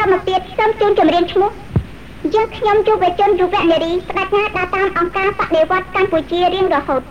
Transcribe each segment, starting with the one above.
មកទៀតសូមជូនចម្រៀងឈ្មោះយើងខ្ញុំយុវជនយុវនារីស្ដេចណាដើរតាមអង្គការបដិវត្តកម្ពុជារៀងរហូត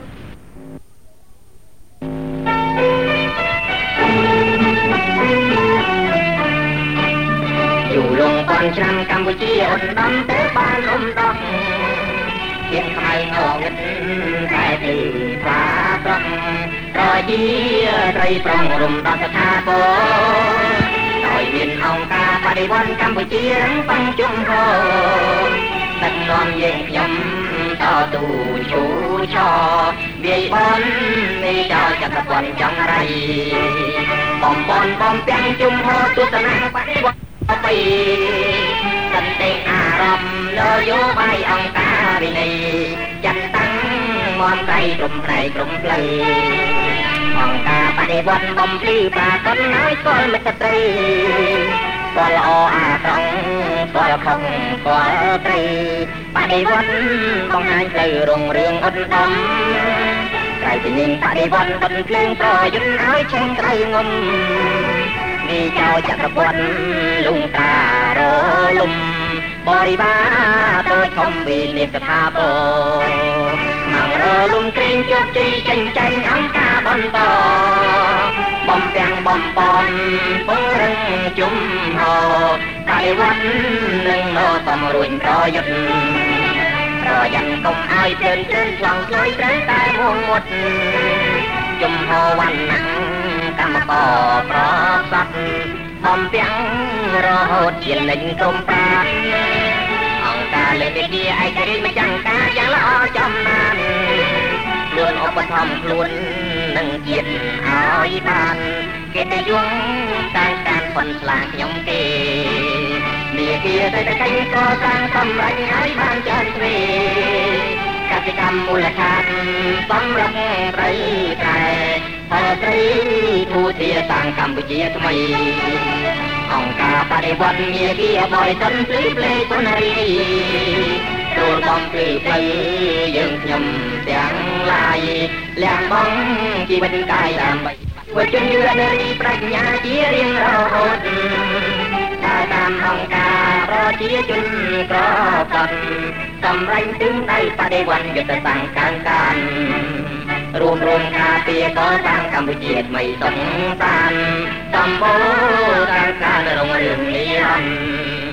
อยู่ลงบนឆ្នាំកម្ពុជាឧត្តមទៅបានរំដោះជាខ្មៅងងឹតតែទីฟ้าត្រង់ត្រជាត្រីប្រងរំដោះស្ថាពរដោយមានអង្គការបដិវត្តកម្ពុជារឹងបាំងជុំហរដឹកនាំយើងខ្ញុំតទូឈូឆវាយបននេះចោលចក្រពន្ធចង្រៃបំពន់បំពាំងជុំហរទស្សនៈបដិវត្តពីសន្តិអារម្មណ៍នយោបាយអង្គការវិន័យចាត់តាំងមមដៃក្រុមផ្នែកក្រុមផ្លូវអង្គការបដិវត្តបំភ្លឺប្រាកដឲ្យស្គាល់មិត្តត្រីស្គាល់ល្អអាត្រង់ស្គាល់ខុសស្គាល់ត្រីបដិវត្តបង្ហាញផ្លូវរុងរឿងឧត្តមក្រៃពីនឹងបដិវត្តបន្ទើងប្រយុទ្ធឲ្យឆេងក្រៅងំនេះចៅចក្រពន្ធលងតារលំបរិវារទៅធំវិនិច្ឆ័យថាបមករលំក្រែងជោគជ័យចេញចាញ់អង្គការបន្តបំទាំងបំបន់ពង្រឹងជុំហបដិវត្តនឹងនៅតំរួញប្រយុទ្ធប្រយ័ត្នកុំឲ្យភ្លើនភ្លើនឆ្លងឆ្លើយត្រូវតែមួងមុតជុំហវណ្ណៈកម្មករប្រស័ព្ទបំទាំងរហូតជាលេងក្រុមប្រាណអង្គការលើកវិជាឯករាជ្យម្ចាស់ការយ៉ាងល្អចំណានខ្លួនឧបត្ថម្ភខ្លួននឹងជាតិឲ្យបានកិត្តិយសតាមការប៉ុនស្លាខ្ញុំទេនេះជាតែកញ្ញកសាងសម្រេចឲ្យបានច្រើនទ្វេកសិកម្មមូលដ្ឋានសម្រាប់ត្រីតែផលត្រីធូធាសាងកម្ពុជាថ្មីអង្គការបដិវត្តងារគីបរិសុទ្ធភ្លឺផ្លេទុនរីចូលបំភ្លឺផ្លូវយើងខ្ញុំទាំងឡាយលះបង់ជីវិតកាយដើម្បីវជនយុវនារីប្រាជ្ញាជារៀងរហូតតាមអង្គការប្រជាជនក្របដសម្រេចទិញដៃបដិវត្តយុទ្ធសាស្ត្រកាងការរួមរំការពារកសាងកម្ពុជាថ្មីសុខសាន្តសម្បូរការរុងរឿងនិរន្តរ៍